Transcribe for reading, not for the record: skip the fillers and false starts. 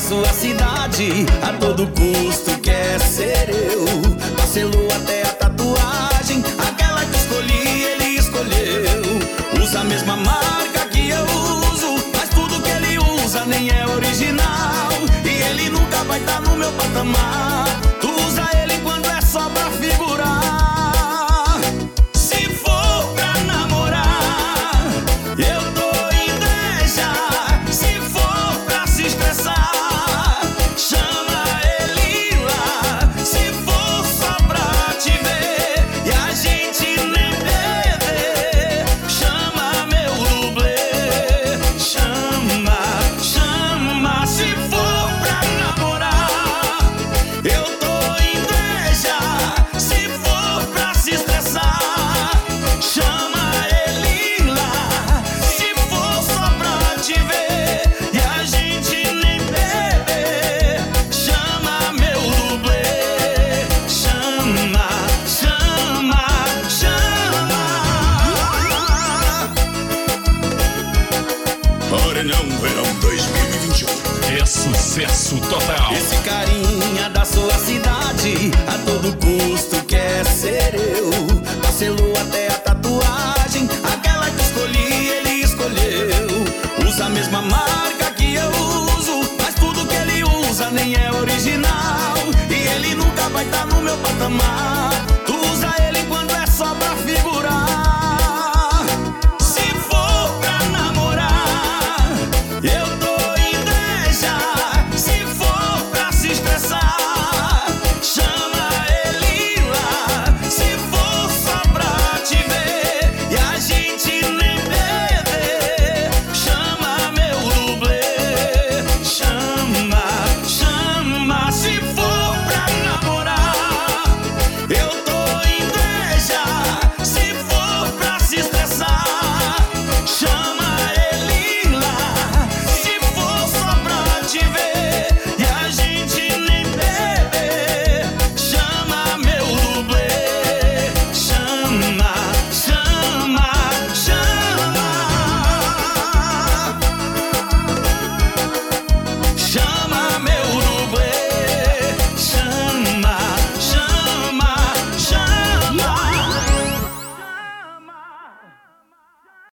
sua cidade, a todo custo quer ser eu. Parcelou até a tatuagem, aquela que escolhi, ele escolheu. Usa a mesma marca que eu uso, mas tudo que ele usa nem é original. E ele nunca vai estar no meu patamar. Tu usa ele quando é só pra figurar. Se for pra namorar, eu dou inveja. Se for pra se estressar, chama ele lá. Se for só pra te ver e a gente nem beber, chama meu dublê. Chama, chama. Se for pra namorar, eu dou inveja. Se for pra se estressar, chama ele lá. Se for só pra te ver e a gente nem beber, chama meu dublê. Chama, chama, chama. Maranhão Verão 2021. É sucesso total. Esse carinha da sua cidade, a todo custo quer ser eu. Parcelou até a tatuagem, aquela que escolhi, ele escolheu. Usa a mesma marca que eu uso, mas tudo que ele usa nem é original. E ele nunca vai estar no meu patamar.